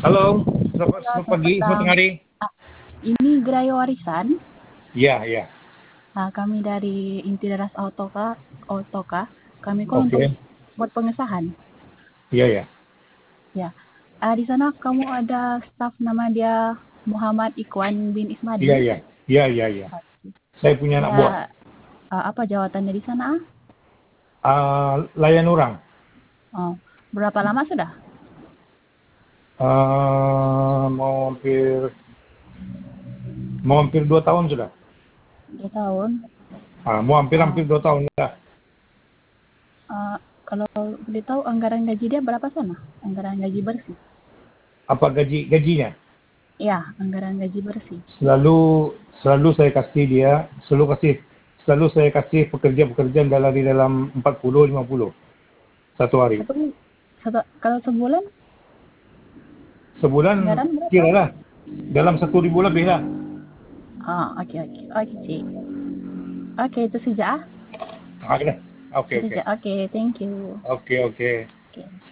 Halo, Halo, selamat selamat pagi, selamat petang. tengah hari. Ah, ini Gerai Warisan. Ya, ya, Kami dari Inti Daras Autoka. Kami call untuk oke, buat pengesahan. ya, ya, Ya. Di sana kamu ada staf nama dia Muhammad Ikwan bin ya, Ismadi. ya, ya, ya, ya. Saya punya anak buah. Dia apa jawatannya di sana? Layan orang. Oh, berapa lama sudah? Mau hampir 2 tahun sudah. 2 tahun. Mau hampir Oh, 2 tahun lah. kalau boleh tahu anggaran gaji dia berapa sana? Anggaran gaji bersih. Apa gajinya? Ya, anggaran gaji bersih. Selalu saya kasih dia, selalu saya kasih pekerja-pekerja di dalam 40-50 satu hari. Kalau sebulan Sebulan anggaran berapa? kira lah dalam 1.000 lebih lah. Oke oke. Oke, Ci. Oke, itu saja. Oke, oke, Itu oke, saja. Oke, thank you. oke, oke. Oke.